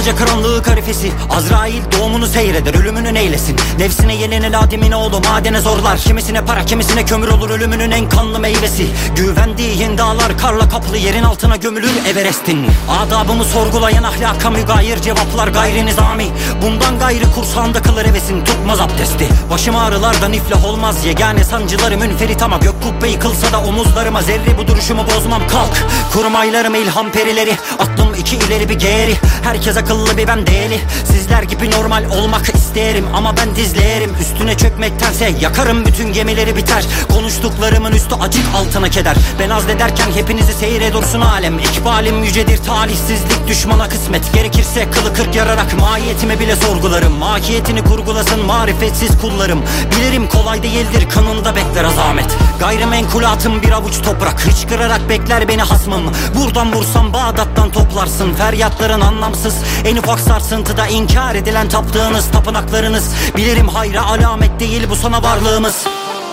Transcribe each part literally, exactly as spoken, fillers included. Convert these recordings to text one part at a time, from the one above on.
alaca karanlığı karifesi. Azrail doğumunu seyreder, ölümünü neylesin. Nefsine yenene ladimin oğlu madene zorlar. Kimisine para, kimisine kömür olur ölümünün en kanlı meyvesi. Güvendiğin dağlar karla kaplı, yerin altına gömülür Everest'in. Adabımı sorgulayan ahlaka mügayir cevaplar gayri nizami. Bundan gayrı kursağında kılır hevesin, tutmaz abdesti. Başım ağrılardan iflah olmaz yegane sancıları münferit, ama gök kubbe yıkılsa da omuzlarıma zerre bu duruşumu bozmam. Kalk kurmaylarım ilham perileri, aklım iki ileri bir geri. Herkes akıllı bir ben değeri. Sizler gibi normal olmak isterim ama ben dizlerim. Üstüne çökmektense yakarım bütün gemileri biter. Konuştuklarımın üstü açık altına keder. Ben azlederken hepinizi seyre dursun alem. İkbalim yücedir, talihsizlik düşmana kısmet. Gerekirse kılı kırk yararak mahiyetimi bile sorgularım. Mahiyetini kurgulasın marifetsiz kullarım. Bilirim kolay değildir, kanında bekler azamet. Gayrimenkulatım bir avuç toprak, hıçkırarak bekler beni hasmım. Buradan vursam Bağdat'tan toplarsın. Feryatların anlamsız, en ufak sarsıntıda inkar edilen taptığınız tapınaklarınız. Bilirim hayra alamet değil bu sana varlığımız.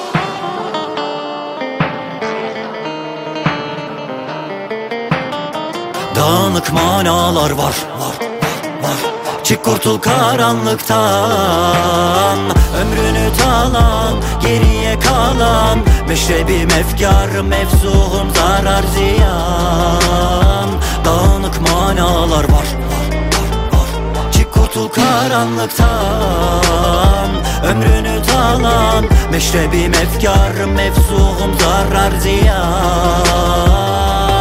Dağınık manalar var, var, var, var. Çık kurtul karanlıktan. Ömrünü talan, geriye kalan. Meşrebim efkar, mefzuhum zarar ziyan. Dağınık manalar var, var, var, var. Çık kurtul karanlıktan. Ömrünü talan. Meşrebim efkar, mefzuhum zarar ziyan.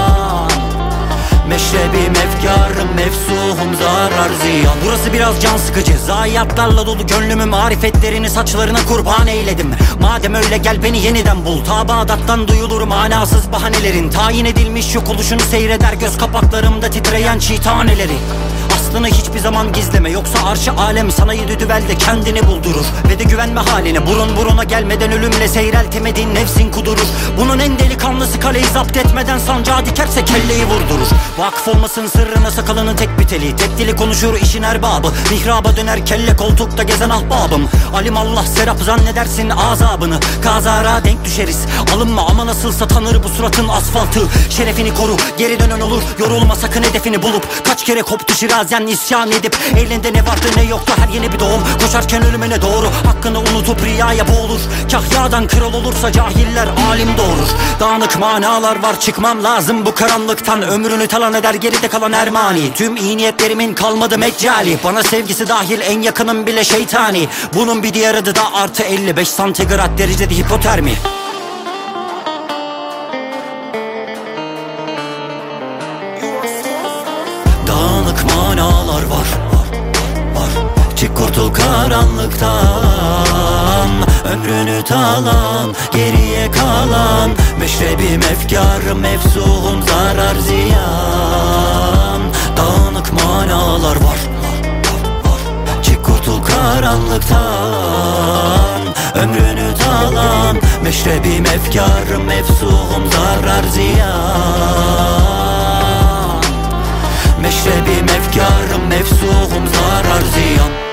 Meşrebim efkarım, mefsuhum zarar ziyan. Burası biraz can sıkıcı, zayiatlarla dolu gönlümü, marifetlerini saçlarına kurban eyledim. Madem öyle gel beni yeniden bul. Ta Bağdat'tan duyulur manasız bahanelerin. Tayin edilmiş yok oluşunu seyreder göz kapaklarımda titreyen çiğ taneleri. Aslını hiçbir zaman gizleme, yoksa arş-ı alem sana yedi düvelde kendini buldurur. Ve de güvenme haline, burun buruna gelmeden ölümle seyreltemediğin nefsin kudurur. Bunun en delikanlısı kaleyi zapt etmeden sancağı dikerse kelleyi vurdurur. Vakıf olmasın sırrına sakalının tek bir teli. Tek dili konuşur işin erbabı. Mihraba döner kelle koltukta gezen ahbabım. Alim Allah serap zannedersin azabını. Kazara denk düşeriz, alınma ama nasılsa tanır bu suratın asfaltı. Şerefini koru, geri dönen olur, yorulma sakın hedefini bulup. Kaç kere koptu şirazen isyan edip. Elinde ne vardı ne yoktu her yeni bir doğum. Koşarken ölümüne doğru, hakkını unutup riyaya boğulur. Kahyadan kral olursa cahiller alim doğurur. Dağınık manalar var, çıkmam lazım bu karanlıktan. Ömrünü talan eder geride kalan ermani. Tüm iyi niyetlerimin kalmadı meccali. Bana sevgisi dahil en yakınım bile şeytani. Bunun bir diğer adı da artı elli beş santigrat derecede hipotermi. Dağınık manalar var, var, var. Çık kurtul karanlıktan. Ömrünü talan, geriye kalan. Meşrebim efkar, mefsuhum zarar ziyan. Dağınık manalar var, var, var. Çık kurtul karanlıktan. Ömrünü talan. Meşrebim efkar, mefsuhum zarar ziyan. Meşrebim efkarım, mefsuhum zarar ziyan.